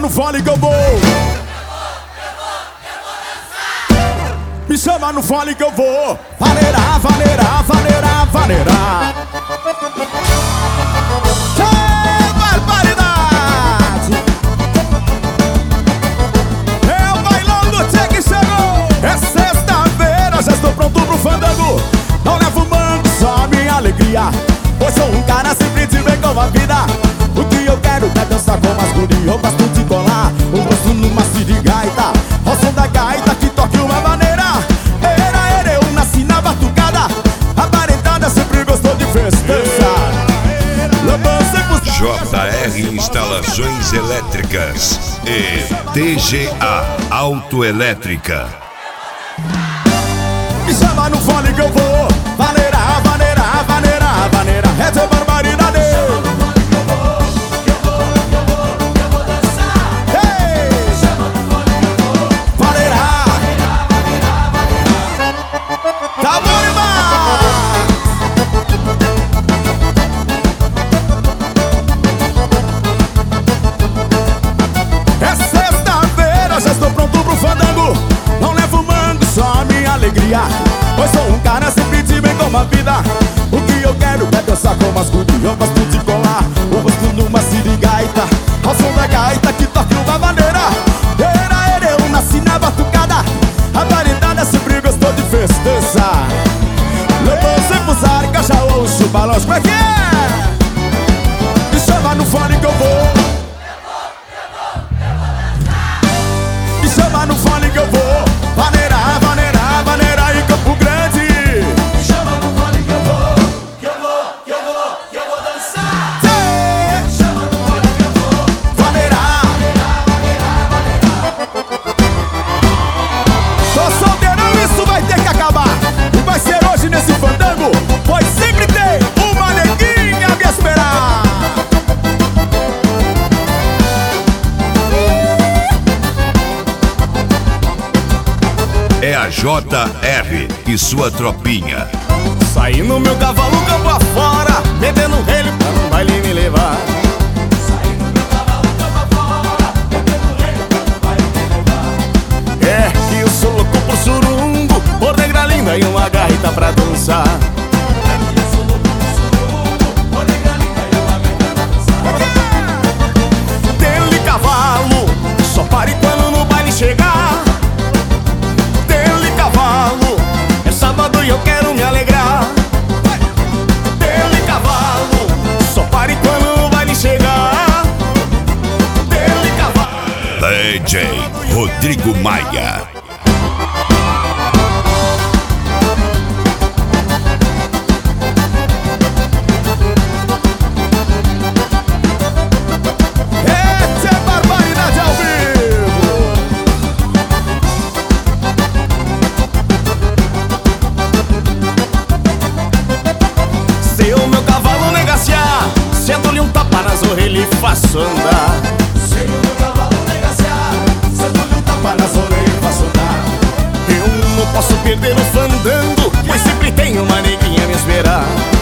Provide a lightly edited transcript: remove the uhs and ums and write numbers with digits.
no fole que eu vou. Me chama no fole que eu vou. Vaneira, vaneira, vaneira, vaneira. Que barbaridade! É o bailão do Tchê que chegou. É sexta-feira, já estou pronto pro fandango. Não levo mango, só minha alegria. Pois sou um cara sempre de bem com a vida. O que eu quero é dançar com as gurias. Eu gosto de colar o rosto numa sirigaita. Ao som da gaita que toque uma maneira. Eu nasci na batucada. A parentada sempre gostou de festejar. JR Instalações Elétricas e TGA Autoelétrica. Me chama no fole que eu vou. Vaneira, vaneira, vaneira, vaneira. É de barbaridade. Tá bom demais! É sexta-feira, já estou pronto pro fandango. Não levo mango, só a minha alegria. Pois sou um cara sempre de bem com a vida. O que eu quero é dançar com as gurias. Eu gosto de colar o rosto numa sirigaita. Ao som da gaita que toque uma maneira. Eu nasci na batucada. A parentada sempre gostou de festejar. Levou sem fusar, caixa ou chubalões. Como é que é? Me chama no fone que eu vou. Me chama no fone que eu vou. Vaneira, vaneira, vaneira em Campo Grande. Me chama no fone que eu vou. Que eu vou dançar. Me chama no fone que eu vou. Vaneira, vaneira, vaneira. Tô solteirão, isso vai ter que acabar. E vai ser hoje nesse fandango, pois sempre tem uma neguinha a me esperar. É a JR e sua tropinha. Saí no meu cavalo campo afora, metendo relho pra no baile me levar. Saí no meu cavalo campo afora, metendo relho pra no baile me levar. É que eu sou louco por surungo, por negra linda e uma gaita pra dançar. É que eu sou louco por surungo, por negra linda e uma gaita pra dançar. Dele cavalo, só pare quando no baile chegar. Dele cavalo, é sábado e eu quero me alegrar. Dele cavalo, só pare quando o baile chegar. Dele cavalo. DJ Rodrigo Maia. Essa é barbaridade ao vivo. Se o meu cavalo negaciar, sento-lhe um tapa nas orelhas e faço andar. Se o meu cavalo negaciar, sento-lhe um tapa nas orelhas e faço andar. Eu não posso perder o fandango, pois sempre tem uma neguinha a me esperar.